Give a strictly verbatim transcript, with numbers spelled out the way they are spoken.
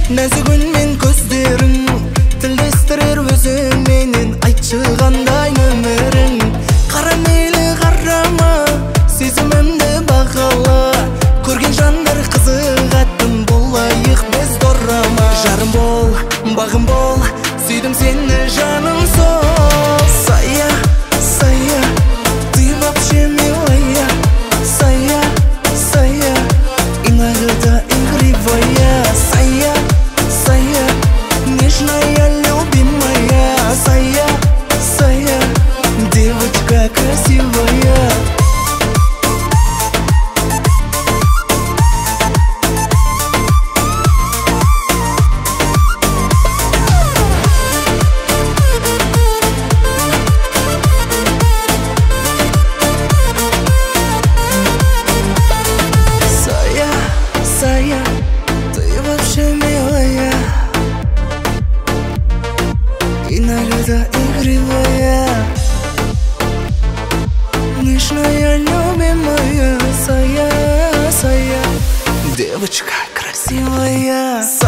нәзік үнмен көздерің тілдестірер өзің менен, айтшы қандай нөмірің. Қара мейлі қарама, сезімімді бағала, көрген жандар қызығатын болайық біз дорама. Жарым бол, бағым бол, сүйдім сені жаным сол. Сая, сая, ты вообще милая. Сая, сая, иногда игривая. Сая, сая, нежная, любимая. Сая, сая, девочка красивая. Сая, ты вообще милая, иногда игривая, нежная, любимая. Сая, сая, девочка красивая.